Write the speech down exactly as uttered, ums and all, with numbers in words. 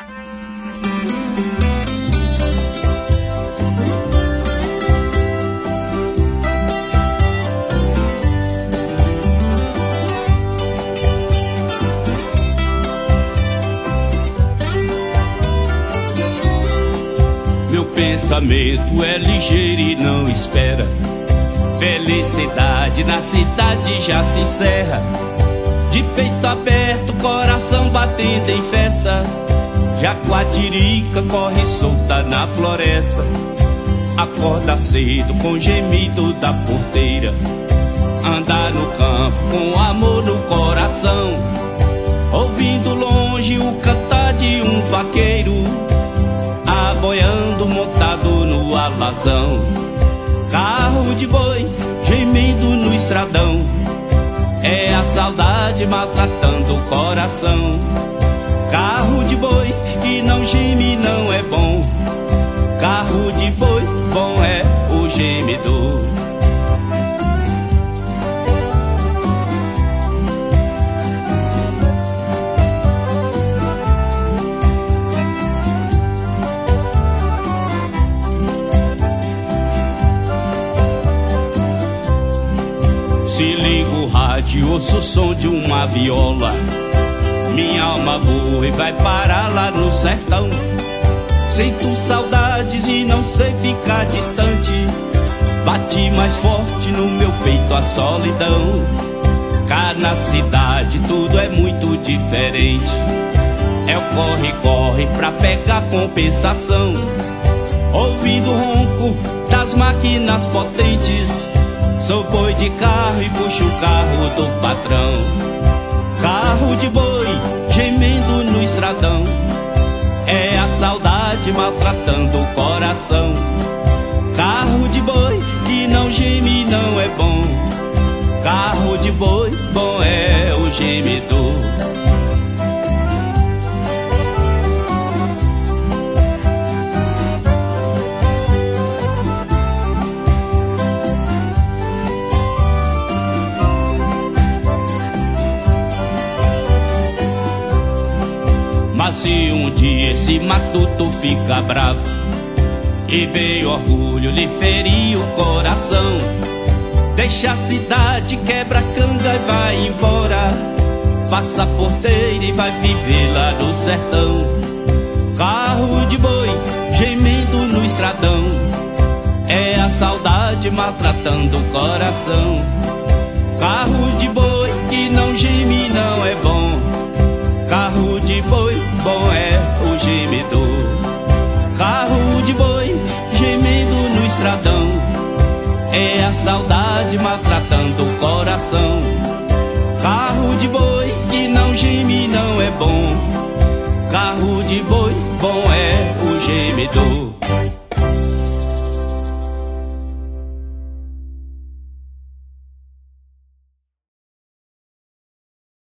Meu pensamento é ligeiro e não espera. Felicidade na cidade já se encerra. De peito aberto, coração batendo em festa. Jaguatirica corre solta na floresta. Acorda cedo com gemido da porteira. Anda no campo com amor no coração. Ouvindo longe o cantar de um vaqueiro, aboiando montado no alazão. Carro de boi gemendo no estradão. É a saudade maltratando o coração. Carro de boi que não geme não é bom. Carro de boi, bom é o gemidor. Se ligo o rádio, ouço o som de uma viola. Minha alma voa e vai parar lá no sertão. Sinto saudades e não sei ficar distante. Bate mais forte no meu peito a solidão. Cá na cidade tudo é muito diferente. É o corre-corre pra pegar compensação. Ouvindo o ronco das máquinas potentes. Sou boi de carro e puxo o carro do patrão. Carro de boi gemendo no estradão. É a saudade maltratando o coração. Carro de boi que não geme não é bom. Carro de boi, bom é o gemidor. Mas se um dia esse matuto fica bravo e veio orgulho lhe ferir o coração, deixa a cidade, quebra a canga e vai embora. Passa a porteira e vai viver lá no sertão. Carro de boi gemendo no estradão. É a saudade maltratando o coração. Carro de boi que não geme não é bom. Carro de boi, bom é o gemidor. Carro de boi gemendo no estradão. É a saudade maltratando o coração. Carro de boi que não geme não é bom. Carro de boi, bom é o gemidor.